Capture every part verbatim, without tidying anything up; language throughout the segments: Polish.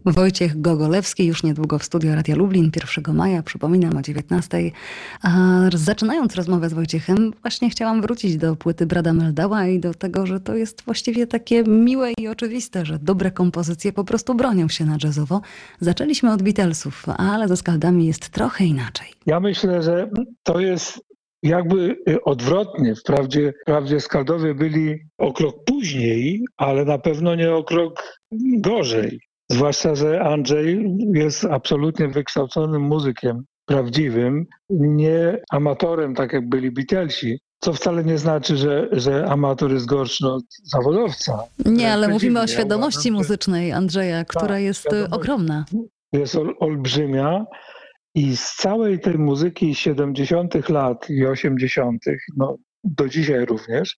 Wojciech Gogolewski już niedługo w studio Radia Lublin, pierwszego maja, przypominam o dziewiętnastej. A zaczynając rozmowę z Wojciechem, właśnie chciałam wrócić do płyty Brada Meldała i do tego, że to jest właściwie takie miłe i oczywiste, że dobre kompozycje po prostu bronią się na jazzowo. Zaczęliśmy od Beatlesów, ale ze Skaldami jest trochę inaczej. Ja myślę, że to jest jakby odwrotnie. Wprawdzie, wprawdzie Skaldowie byli o krok później, ale na pewno nie o krok gorzej. Zwłaszcza, że Andrzej jest absolutnie wykształconym muzykiem, prawdziwym, nie amatorem, tak jak byli Beatlesi. Co wcale nie znaczy, że, że amator jest gorszy od zawodowca. Nie, ale mówimy o świadomości muzycznej Andrzeja, która tak, jest ogromna. Jest ol, olbrzymia i z całej tej muzyki siedemdziesiątych lat i osiemdziesiątych, no do dzisiaj również,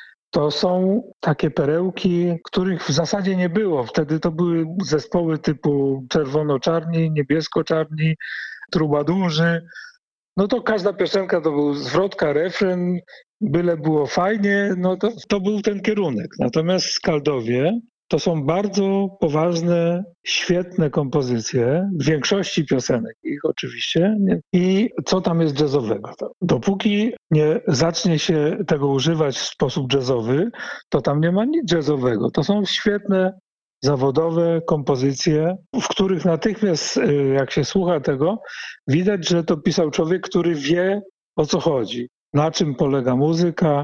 to są takie perełki, których w zasadzie nie było. Wtedy to były zespoły typu czerwono-czarni, niebiesko-czarni, trubadurzy. No to każda piosenka to był zwrotka, refren, byle było fajnie, no to, to był ten kierunek. Natomiast Skaldowie to są bardzo poważne, świetne kompozycje, w większości piosenek ich oczywiście. Nie? I co tam jest jazzowego? Dopóki nie zacznie się tego używać w sposób jazzowy, to tam nie ma nic jazzowego. To są świetne, zawodowe kompozycje, w których natychmiast, jak się słucha tego, widać, że to pisał człowiek, który wie, o co chodzi, na czym polega muzyka,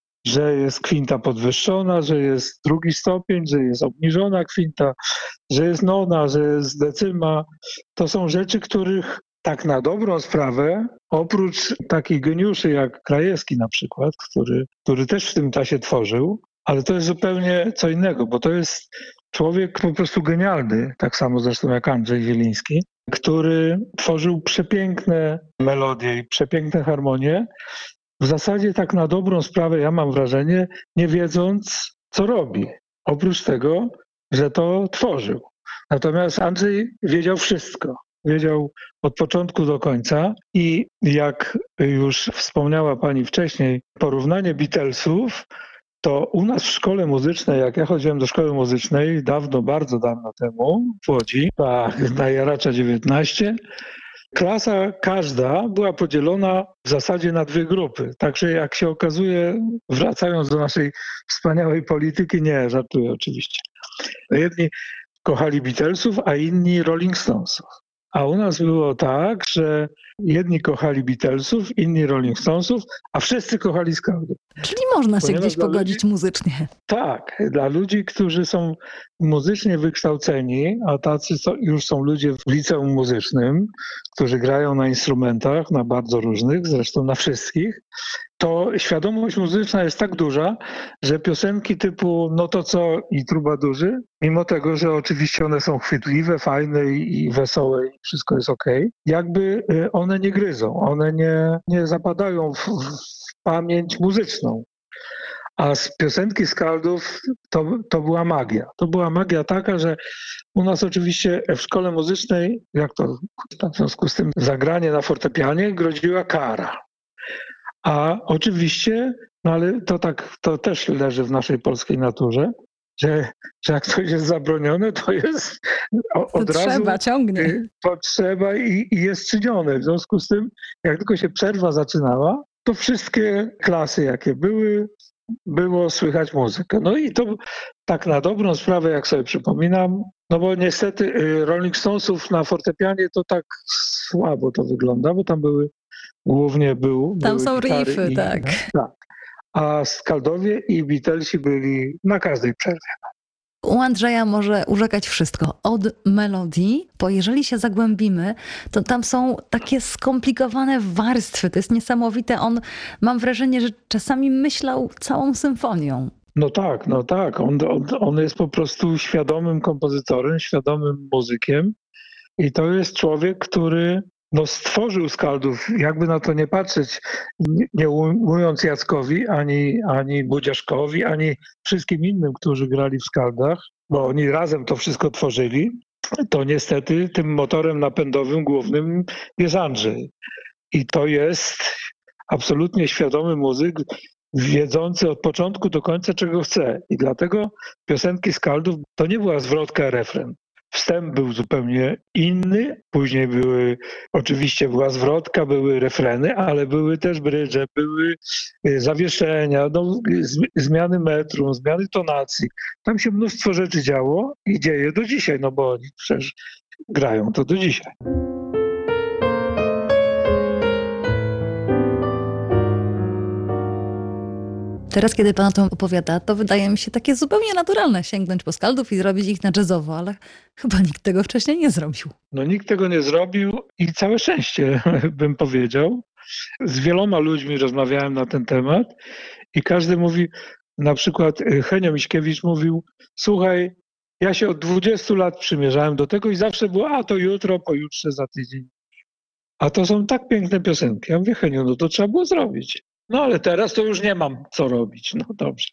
że jest kwinta podwyższona, że jest drugi stopień, że jest obniżona kwinta, że jest nona, że jest decyma. To są rzeczy, których tak na dobrą sprawę, oprócz takich geniuszy jak Krajewski na przykład, który, który też w tym czasie tworzył, ale to jest zupełnie co innego, bo to jest człowiek po prostu genialny, tak samo zresztą jak Andrzej Zieliński, który tworzył przepiękne melodie i przepiękne harmonie, w zasadzie tak na dobrą sprawę, ja mam wrażenie, nie wiedząc, co robi. Oprócz tego, że to tworzył. Natomiast Andrzej wiedział wszystko. Wiedział od początku do końca i jak już wspomniała pani wcześniej, porównanie Beatlesów, to u nas w szkole muzycznej, jak ja chodziłem do szkoły muzycznej dawno, bardzo dawno temu w Łodzi, na Jaracza dziewiętnaście, klasa każda była podzielona w zasadzie na dwie grupy. Także jak się okazuje, wracając do naszej wspaniałej polityki, nie, żartuję oczywiście. Jedni kochali Beatlesów, a inni Rolling Stonesów. A u nas było tak, że jedni kochali Beatlesów, inni Rolling Stonesów, a wszyscy kochali Skaldów. Czyli można się Ponieważ gdzieś pogodzić ludzi, muzycznie. Tak, dla ludzi, którzy są muzycznie wykształceni, a tacy już są ludzie w liceum muzycznym, którzy grają na instrumentach, na bardzo różnych, zresztą na wszystkich, to świadomość muzyczna jest tak duża, że piosenki typu No to co i Trubadurzy, mimo tego, że oczywiście one są chwytliwe, fajne i wesołe i wszystko jest okej, jakby one nie gryzą, one nie, nie zapadają w, w pamięć muzyczną. A z piosenki Skaldów to, to była magia. To była magia taka, że u nas oczywiście w szkole muzycznej, jak to w związku z tym zagranie na fortepianie, groziła kara. A oczywiście, no ale to tak, to też leży w naszej polskiej naturze, że, że jak coś jest zabronione, to jest od to razu trzeba, ciągnie. potrzeba i, i jest czynione. W związku z tym, jak tylko się przerwa zaczynała, to wszystkie klasy, jakie były, było słychać muzykę. No i to tak na dobrą sprawę, jak sobie przypominam, no bo niestety Rolling Stonesów na fortepianie to tak słabo to wygląda, bo tam były głównie był, Tam były są riffy, i, tak. tak. A Skaldowie i Beatlesi byli na każdej przerwie. U Andrzeja może urzekać wszystko, od melodii, bo jeżeli się zagłębimy, to tam są takie skomplikowane warstwy, to jest niesamowite. On, mam wrażenie, że czasami myślał całą symfonią. No tak, no tak. On, on, on jest po prostu świadomym kompozytorem, świadomym muzykiem i to jest człowiek, który no, stworzył Skaldów, jakby na to nie patrzeć, nie, nie ujmując Jackowi, ani, ani Budziaszkowi, ani wszystkim innym, którzy grali w Skaldach, bo oni razem to wszystko tworzyli, to niestety tym motorem napędowym głównym jest Andrzej. I to jest absolutnie świadomy muzyk, wiedzący od początku do końca, czego chce. I dlatego piosenki Skaldów to nie była zwrotka, refren. wstęp był zupełnie inny, później były, oczywiście była zwrotka, były refreny, ale były też brydże, były zawieszenia, no, zmiany metrum, zmiany tonacji. Tam się mnóstwo rzeczy działo i dzieje do dzisiaj, no bo oni przecież grają to do dzisiaj. Teraz, kiedy pan o tym opowiada, to wydaje mi się takie zupełnie naturalne sięgnąć po skaldów i zrobić ich na jazzowo, ale chyba nikt tego wcześniej nie zrobił. No nikt tego nie zrobił i całe szczęście, bym powiedział. Z wieloma ludźmi rozmawiałem na ten temat i każdy mówi, na przykład Henio Miśkiewicz mówił, słuchaj, ja się od dwudziestu lat przymierzałem do tego i zawsze było, a to jutro, pojutrze, za tydzień. A to są tak piękne piosenki. Ja mówię, Henio, no to trzeba było zrobić. No ale teraz to już nie mam co robić. No dobrze.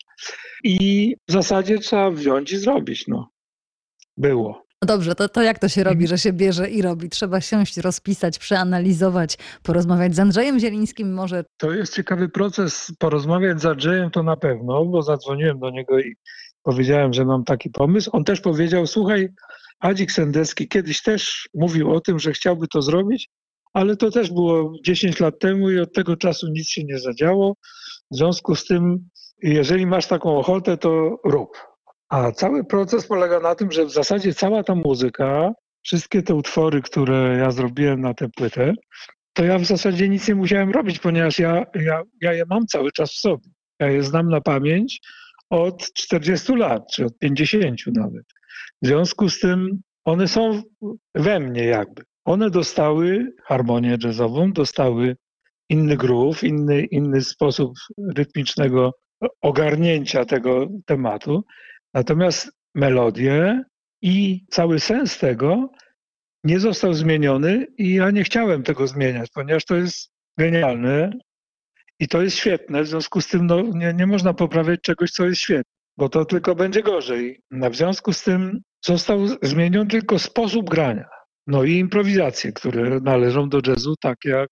I w zasadzie trzeba wziąć i zrobić. No. Było. No dobrze, to, to jak to się robi, że się bierze i robi? Trzeba siąść, rozpisać, przeanalizować, porozmawiać z Andrzejem Zielińskim może. To jest ciekawy proces. Porozmawiać z Andrzejem to na pewno, bo zadzwoniłem do niego i powiedziałem, że mam taki pomysł. On też powiedział, słuchaj, Adzik Sendecki kiedyś też mówił o tym, że chciałby to zrobić, ale to też było dziesięć lat temu i od tego czasu nic się nie zadziało. W związku z tym, jeżeli masz taką ochotę, to rób. A cały proces polega na tym, że w zasadzie cała ta muzyka, wszystkie te utwory, które ja zrobiłem na tę płytę, to ja w zasadzie nic nie musiałem robić, ponieważ ja, ja, ja je mam cały czas w sobie. Ja je znam na pamięć od czterdziestu lat, czy od pięćdziesięciu nawet. W związku z tym one są we mnie jakby. One dostały harmonię jazzową, dostały inny groove, inny, inny sposób rytmicznego ogarnięcia tego tematu. Natomiast melodie i cały sens tego nie został zmieniony i ja nie chciałem tego zmieniać, ponieważ to jest genialne i to jest świetne. W związku z tym no, nie, nie można poprawiać czegoś, co jest świetne, bo to tylko będzie gorzej. W związku z tym został zmieniony tylko sposób grania. No i improwizacje, które należą do jazzu, tak jak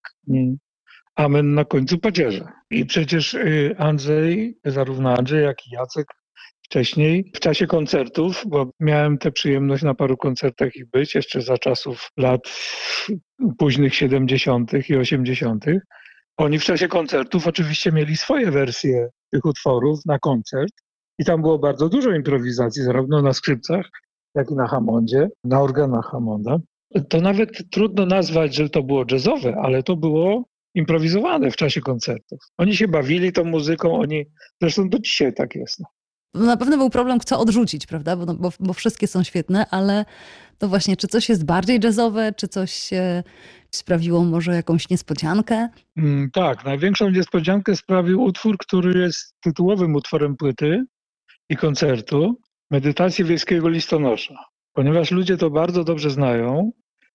amen na końcu pacierza. I przecież Andrzej, zarówno Andrzej, jak i Jacek wcześniej, w czasie koncertów, bo miałem tę przyjemność na paru koncertach ich być, jeszcze za czasów lat późnych siedemdziesiątych i osiemdziesiątych. Oni w czasie koncertów oczywiście mieli swoje wersje tych utworów na koncert i tam było bardzo dużo improwizacji, zarówno na skrzypcach, jak i na Hammondzie, na organach Hammonda. To nawet trudno nazwać, że to było jazzowe, ale to było improwizowane w czasie koncertów. Oni się bawili tą muzyką, oni, zresztą do dzisiaj tak jest. Na pewno był problem, co odrzucić, prawda? Bo, bo, bo wszystkie są świetne, ale to właśnie, czy coś jest bardziej jazzowe, czy coś e, sprawiło może jakąś niespodziankę? Mm, tak, największą niespodziankę sprawił utwór, który jest tytułowym utworem płyty i koncertu, Medytacje wiejskiego listonosza. Ponieważ ludzie to bardzo dobrze znają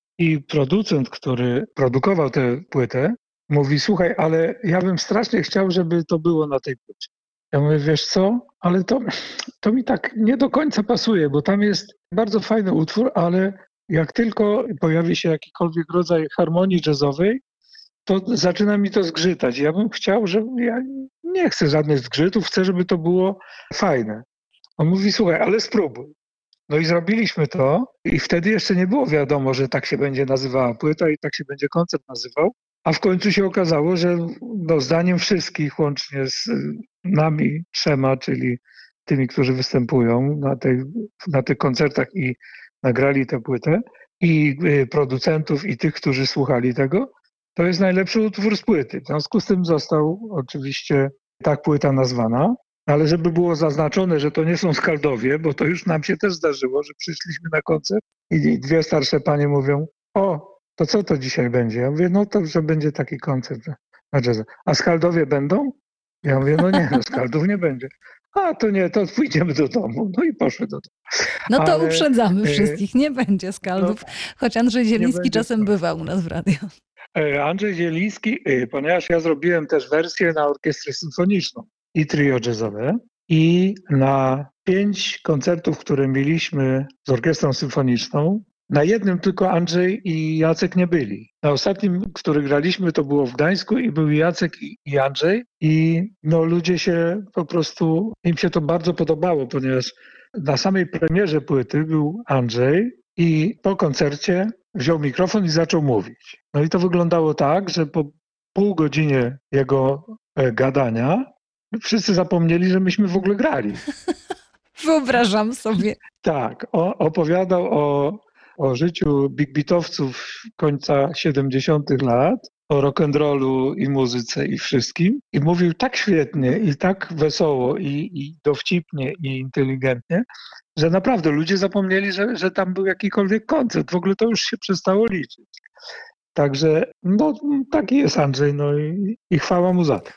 i producent, który produkował tę płytę, mówi, słuchaj, ale ja bym strasznie chciał, żeby to było na tej płycie. Ja mówię, wiesz co, ale to, to mi tak nie do końca pasuje, bo tam jest bardzo fajny utwór, ale jak tylko pojawi się jakikolwiek rodzaj harmonii jazzowej, to zaczyna mi to zgrzytać. Ja bym chciał, żeby, ja nie chcę żadnych zgrzytów, chcę, żeby to było fajne. On mówi, słuchaj, ale spróbuj. No i zrobiliśmy to i wtedy jeszcze nie było wiadomo, że tak się będzie nazywała płyta i tak się będzie koncert nazywał. A w końcu się okazało, że no, zdaniem wszystkich, łącznie z nami trzema, czyli tymi, którzy występują na, tej, na tych koncertach i nagrali tę płytę, i producentów, i tych, którzy słuchali tego, to jest najlepszy utwór z płyty. W związku z tym został oczywiście tak płyta nazwana, ale żeby było zaznaczone, że to nie są skaldowie, bo to już nam się też zdarzyło, że przyszliśmy na koncert i dwie starsze panie mówią, o, to co to dzisiaj będzie? Ja mówię, no to, że będzie taki koncert na jazz. A skaldowie będą? Ja mówię, no nie, no skaldów nie będzie. A to nie, to pójdziemy do domu. No i poszły do domu. No to Ale, uprzedzamy wszystkich, nie będzie skaldów, no, choć Andrzej Zieliński czasem skaldów. Bywał u nas w radio. Andrzej Zieliński, ponieważ ja zrobiłem też wersję na orkiestrę symfoniczną i trio jazzowe i na pięć koncertów, które mieliśmy z orkiestrą symfoniczną, na jednym tylko Andrzej i Jacek nie byli. Na ostatnim, który graliśmy, to było w Gdańsku i był Jacek i Andrzej i no ludzie się po prostu, im się to bardzo podobało, ponieważ na samej premierze płyty był Andrzej i po koncercie wziął mikrofon i zaczął mówić. No i to wyglądało tak, że po pół godzinie jego e, gadania wszyscy zapomnieli, że myśmy w ogóle grali. Wyobrażam sobie. Tak, o, opowiadał o, o życiu big beatowców końca siedemdziesiątych lat, o rock'n'rollu i muzyce i wszystkim. I mówił tak świetnie i tak wesoło i, i dowcipnie i inteligentnie, że naprawdę ludzie zapomnieli, że, że tam był jakikolwiek koncert. W ogóle to już się przestało liczyć. Także no, taki jest Andrzej, no i, i chwała mu za to.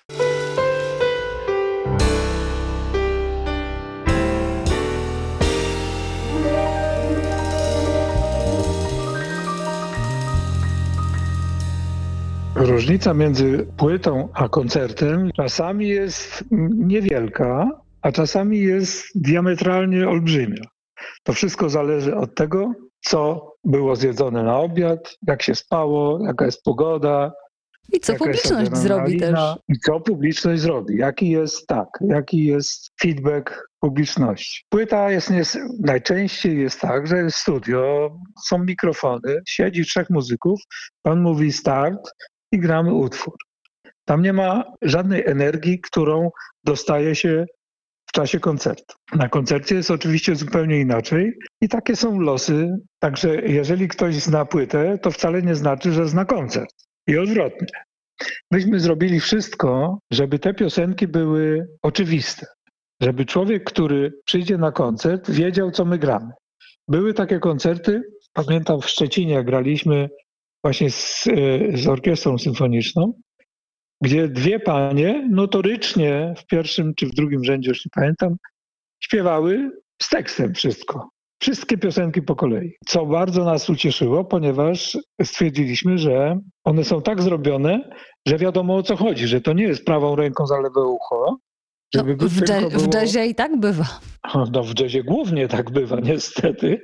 Różnica między płytą a koncertem czasami jest niewielka, a czasami jest diametralnie olbrzymia. To wszystko zależy od tego, co było zjedzone na obiad, jak się spało, jaka jest pogoda. I co jaka jest publiczność zrobi też. adrenalina I co publiczność zrobi. Jaki jest, tak, jaki jest feedback publiczności. Płyta jest nie, najczęściej jest tak, że jest studio, są mikrofony, siedzi trzech muzyków, pan mówi start i gramy utwór. Tam nie ma żadnej energii, którą dostaje się w czasie koncertu. Na koncercie jest oczywiście zupełnie inaczej i takie są losy. Także jeżeli ktoś zna płytę, to wcale nie znaczy, że zna koncert. I odwrotnie. Myśmy zrobili wszystko, żeby te piosenki były oczywiste. Żeby człowiek, który przyjdzie na koncert, wiedział, co my gramy. Były takie koncerty, pamiętam w Szczecinie, jak graliśmy właśnie z, z orkiestrą symfoniczną, gdzie dwie panie notorycznie w pierwszym czy w drugim rzędzie, już nie pamiętam, śpiewały z tekstem wszystko. Wszystkie piosenki po kolei. Co bardzo nas ucieszyło, ponieważ stwierdziliśmy, że one są tak zrobione, że wiadomo o co chodzi, że to nie jest prawą ręką za lewe ucho. Żeby no, w, jazz, było... w jazzie i tak bywa. No w jazzie głównie tak bywa, niestety.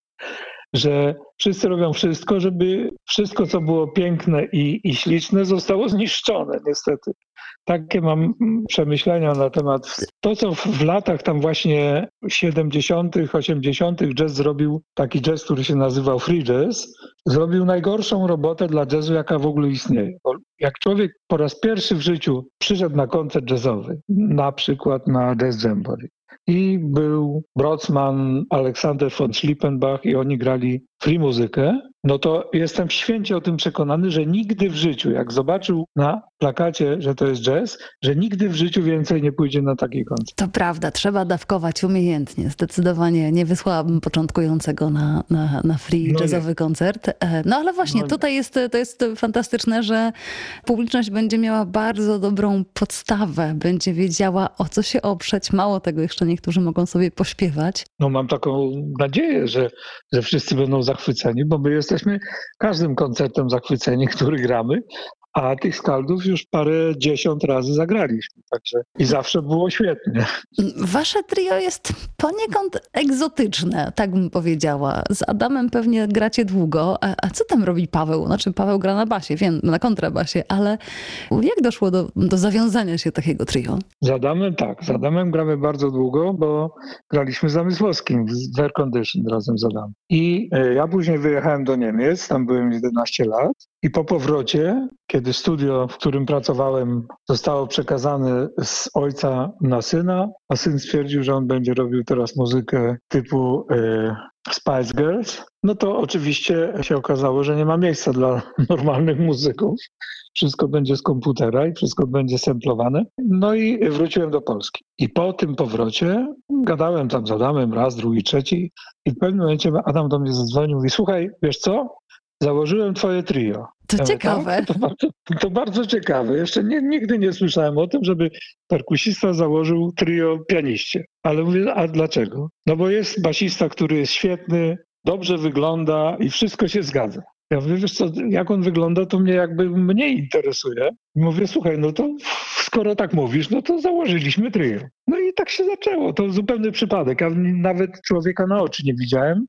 Że wszyscy robią wszystko, żeby wszystko, co było piękne i, i śliczne, zostało zniszczone, niestety. Takie mam przemyślenia na temat to, co w, w latach tam właśnie siedemdziesiątych, osiemdziesiątych jazz zrobił, taki jazz, który się nazywał free jazz, zrobił najgorszą robotę dla jazzu, jaka w ogóle istnieje. Bo jak człowiek po raz pierwszy w życiu przyszedł na koncert jazzowy, na przykład na Jazz Jamboree, i był Brotzmann, Aleksander von Schlippenbach i oni grali free muzykę, no to jestem święcie o tym przekonany, że nigdy w życiu, jak zobaczył na plakacie, że to jest jazz, że nigdy w życiu więcej nie pójdzie na taki koncert. To prawda, trzeba dawkować umiejętnie. Zdecydowanie nie wysłałabym początkującego na, na, na free no jazzowy nie. koncert. No ale właśnie, no tutaj jest, to jest fantastyczne, że publiczność będzie miała bardzo dobrą podstawę, będzie wiedziała, o co się oprzeć. Mało tego, jeszcze niektórzy mogą sobie pośpiewać. No mam taką nadzieję, że, że wszyscy będą zachwyceni, bo my jesteśmy każdym koncertem zachwyceni, który gramy, a tych skaldów już parę dziesiąt razy zagraliśmy, także i zawsze było świetnie. Wasze trio jest poniekąd egzotyczne, tak bym powiedziała. Z Adamem pewnie gracie długo, a, a co tam robi Paweł? Znaczy Paweł gra na basie, wiem, na kontrabasie, ale jak doszło do, do zawiązania się takiego trio? Z Adamem tak, z Adamem gramy bardzo długo, bo graliśmy z Zamysłowskim, z Air Condition razem z Adamem. I ja później wyjechałem do Niemiec, tam byłem jedenaście lat i po powrocie, kiedy studio, w którym pracowałem, zostało przekazane z ojca na syna, a syn stwierdził, że on będzie robił teraz muzykę typu y, Spice Girls, no to oczywiście się okazało, że nie ma miejsca dla normalnych muzyków. Wszystko będzie z komputera i wszystko będzie samplowane. No i wróciłem do Polski. I po tym powrocie gadałem tam z Adamem raz, drugi, trzeci i w pewnym momencie Adam do mnie zadzwonił i mówi, słuchaj, wiesz co? Założyłem twoje trio. To ja ciekawe. Mówię, to, bardzo, to bardzo ciekawe. Jeszcze nie, nigdy nie słyszałem o tym, żeby perkusista założył trio pianiście. Ale mówię, a dlaczego? No bo jest basista, który jest świetny, dobrze wygląda i wszystko się zgadza. Ja mówię, wiesz co, jak on wygląda, to mnie jakby mniej interesuje. I mówię, słuchaj, no to skoro tak mówisz, no to założyliśmy trio. No i tak się zaczęło. To zupełny przypadek. Ja nawet człowieka na oczy nie widziałem.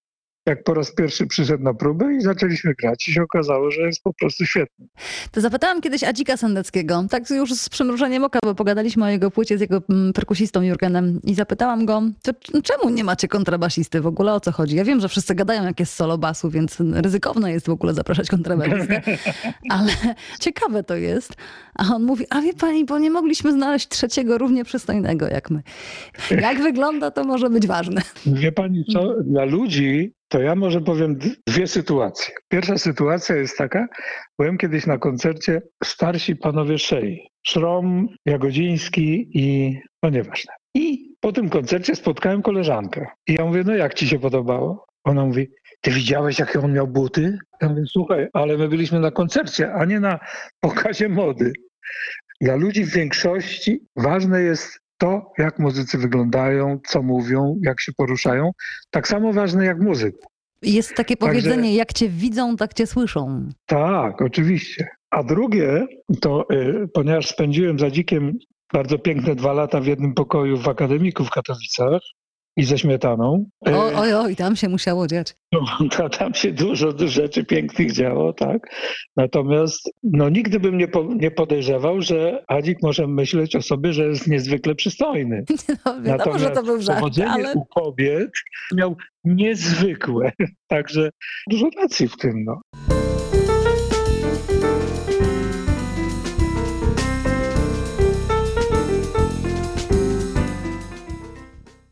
jak po raz pierwszy przyszedł na próbę i zaczęliśmy grać i się okazało, że jest po prostu świetny. To zapytałam kiedyś Adzika Sendeckiego, tak już z przymrużeniem oka, bo pogadaliśmy o jego płycie z jego mm, perkusistą Jurgenem i zapytałam go, to c- czemu nie macie kontrabasisty w ogóle, o co chodzi? Ja wiem, że wszyscy gadają, jak jest solo basu, więc ryzykowne jest w ogóle zapraszać kontrabasistę, ale ciekawe to jest. A on mówi, a wie pani, bo nie mogliśmy znaleźć trzeciego równie przystojnego jak my. Jak wygląda, to może być ważne. Wie pani co, dla ludzi to ja może powiem d- dwie sytuacje. Pierwsza sytuacja jest taka, byłem kiedyś na koncercie starsi panowie Szei, Szrom, Jagodziński i no nieważne. I po tym koncercie spotkałem koleżankę i ja mówię, no jak ci się podobało? Ona mówi, ty widziałeś jakie on miał buty? Ja mówię, słuchaj, ale my byliśmy na koncercie, a nie na pokazie mody. Dla ludzi w większości ważne jest to, jak muzycy wyglądają, co mówią, jak się poruszają. Tak samo ważne jak muzyk. Jest takie Także- powiedzenie, jak cię widzą, tak cię słyszą. Tak, oczywiście. A drugie, to y, ponieważ spędziłem za Dzikiem bardzo piękne dwa lata w jednym pokoju w Akademiku w Katowicach i ze Śmietaną. y, O, oj, oj, tam się musiało dziać. No, to tam się dużo rzeczy pięknych działo, tak. Natomiast no, nigdy bym nie, po, nie podejrzewał, że Adzik może myśleć o sobie, że jest niezwykle przystojny. No, wiadomo, że to był żart, powodzenie ale u kobiet miał niezwykłe. Także dużo racji w tym. No.